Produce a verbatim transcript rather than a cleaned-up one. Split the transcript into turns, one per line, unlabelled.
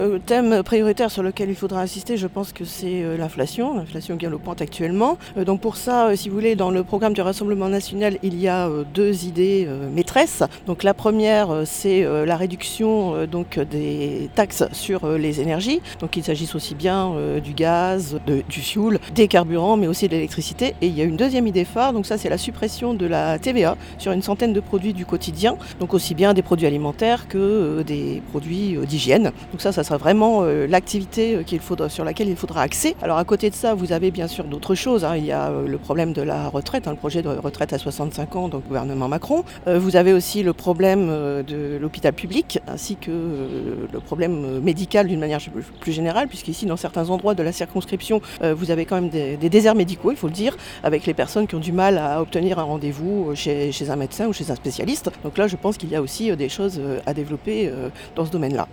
Le thème prioritaire sur lequel il faudra insister, je pense que c'est euh, l'inflation, l'inflation galopante actuellement. Euh, donc pour ça, euh, si vous voulez, dans le programme du Rassemblement national, il y a euh, deux idées euh, maîtresses. Donc la première, euh, c'est euh, la réduction euh, donc, des taxes sur euh, les énergies. Donc il s'agisse aussi bien euh, du gaz, de- du fioul, des carburants, mais aussi de l'électricité. Et il y a une deuxième idée phare, donc ça c'est la suppression de la T V A sur une centaine de produits du quotidien. Donc aussi bien des produits alimentaires que euh, des produits euh, d'hygiène. Donc ça, ça sera vraiment euh, l'activité euh, qu'il faudra, sur laquelle il faudra axer. Alors à côté de ça, vous avez bien sûr d'autres choses, hein. Il y a euh, le problème de la retraite, hein, le projet de retraite à soixante-cinq ans, donc gouvernement Macron. Euh, vous avez aussi le problème euh, de l'hôpital public, ainsi que euh, le problème euh, médical d'une manière plus plus générale, puisqu'ici, dans certains endroits de la circonscription, euh, vous avez quand même des, des déserts médicaux, il faut le dire, avec les personnes qui ont du mal à obtenir un rendez-vous chez, chez un médecin ou chez un spécialiste. Donc là, je pense qu'il y a aussi euh, des choses euh, à développer euh, dans ce domaine-là.